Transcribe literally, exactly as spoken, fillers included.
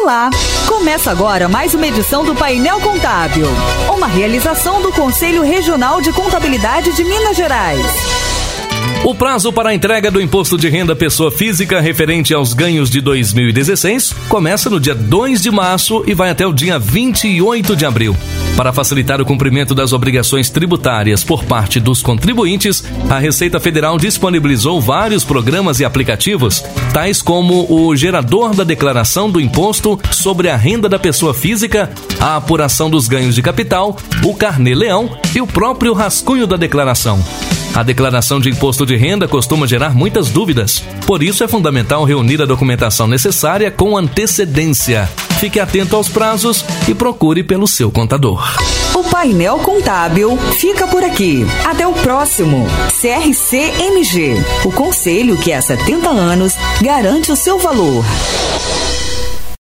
Olá! Começa agora mais uma edição do Painel Contábil, uma realização do Conselho Regional de Contabilidade de Minas Gerais. O prazo para a entrega do Imposto de Renda Pessoa Física referente aos ganhos de dois mil e dezesseis começa no dia dois de março e vai até o dia vinte e oito de abril. Para facilitar o cumprimento das obrigações tributárias por parte dos contribuintes, a Receita Federal disponibilizou vários programas e aplicativos, tais como o gerador da declaração do Imposto sobre a Renda da Pessoa Física, a apuração dos ganhos de capital, o Carnê-Leão e o próprio rascunho da declaração. A declaração de imposto de renda costuma gerar muitas dúvidas, por isso é fundamental reunir a documentação necessária com antecedência. Fique atento aos prazos e procure pelo seu contador. O Painel Contábil fica por aqui. Até o próximo. C R C M G, o conselho que há setenta anos garante o seu valor.